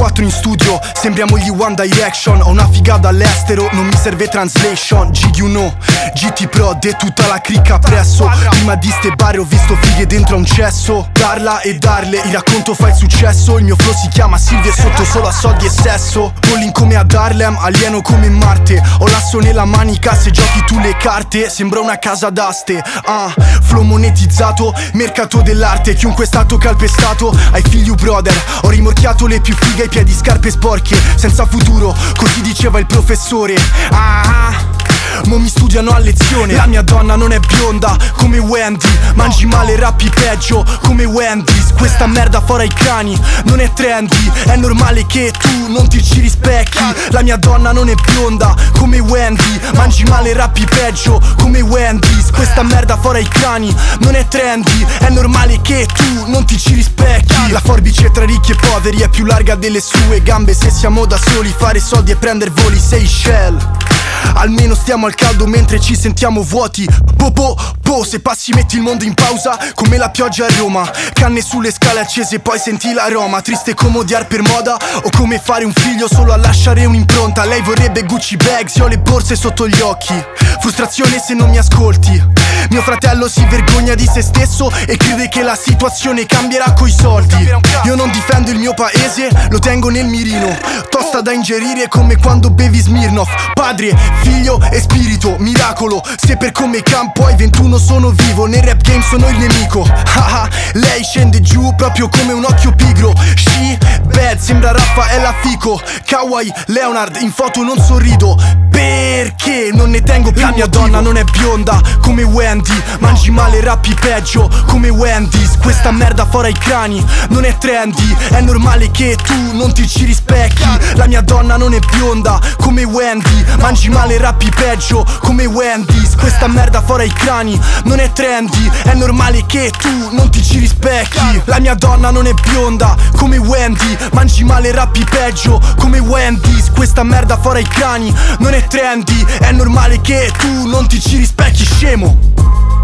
4 in studio, sembriamo gli One Direction. Ho una figata all'estero, non mi serve translation. GQ GT Pro, de tutta la cricca presso. Prima di ste bare ho visto fighe dentro a un cesso. Darla e darle, il racconto fa il successo. Il mio flow si chiama Silvia e sotto solo a soldi e sesso. Polling come ad Harlem, alieno come Marte. Ho l'asso nella manica se giochi tu le carte. Sembra una casa d'aste, flow monetizzato, mercato dell'arte. Chiunque è stato calpestato, ai figli brother. Ho rimorchiato le più fighe, ai piedi scarpe sporche. Senza futuro, così diceva il professore. Mo mi studiano a lezione. La mia donna non è bionda come Wendy. Mangi male, rappi peggio come Wendy's. Questa merda fora i cani non è trendy. È normale che tu non ti ci rispecchi. La mia donna non è bionda come Wendy. Mangi male, rappi peggio come Wendy's. Questa merda fora i cani non è trendy. È normale che tu non ti ci rispecchi. La forbice tra ricchi e poveri è più larga delle sue gambe. Se siamo da soli, fare soldi e prendere voli Seychelles. Almeno stiamo al caldo mentre ci sentiamo vuoti. Se passi metti il mondo in pausa come la pioggia a Roma. Canne sulle scale accese poi senti l'aroma. Triste come odiare per moda o come fare un figlio solo a lasciare un'impronta. Lei vorrebbe Gucci bags, io ho le borse sotto gli occhi. Frustrazione se non mi ascolti. Mio fratello si vergogna di se stesso e crede che la situazione cambierà coi soldi. Io non difendo il mio paese, lo tengo nel mirino. Tosta da ingerire come quando bevi Smirnoff. Padre, figlio e spirito, miracolo. Se per come campo ai 21 sono vivo, nel rap game sono il nemico. Lei scende giù proprio come un occhio pigro. She bad, sembra Raffaella Fico. Kawaii Leonard, in foto non sorrido perché non ne tengo più. La mia donna non è bionda come Wendy. Mangi male, rappi peggio come Wendy's. Questa merda fora i crani non è trendy. È normale che tu non ti ci rispecchi. La mia donna non è bionda come Wendy. Mangi male, rappi peggio come Wendy's. Questa merda fora i crani non è trendy. È normale che tu non ti ci rispecchi. La mia donna non è bionda come Wendy. Mangi male, rappi peggio come Wendy's. Questa merda fora i crani non è trendy. È normale che tu non ti ci rispecchi, scemo.